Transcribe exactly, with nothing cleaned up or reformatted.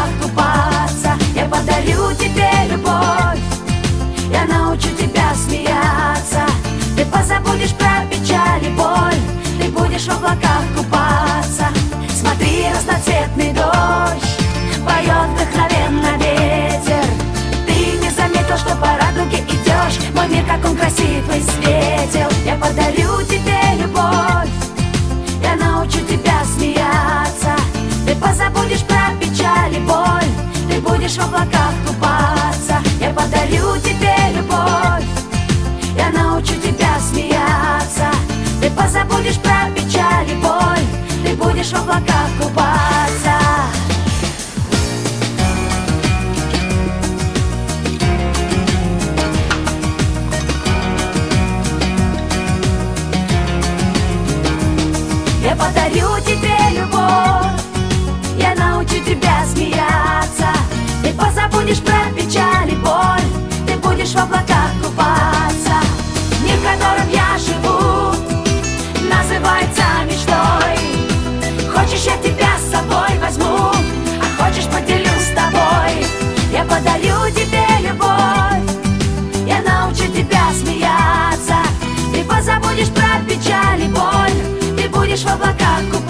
купаться. Я подарю тебе любовь, я научу тебя смеяться. Ты позабудешь про печаль и боль, ты будешь в облаках купаться. Смотри, разноцветный дождь поет вдохновенно ветер. Ты не заметил, что по радуге идешь, мой мир, как он красивый, светил. Я подарю тебе любовь, я научу тебя смеяться. Ты позабудешь про печаль и боль, ты будешь в облаках купаться. Я подарю тебе любовь, я научу тебя смеяться. Ты позабудешь про печаль и боль, ты будешь в облаках купаться. Я подарю тебе любовь, я научу тебя смеяться. Ты позабудешь про печаль и боль, ты будешь в облаках купаться. Мир, в котором я живу, называется мечтой. Хочешь, я тебя с собой возьму, а хочешь, поделю с тобой. Я подарю тебе любовь, я научу тебя смеяться. Ты позабудешь про печаль и боль, ты будешь в облаках купаться.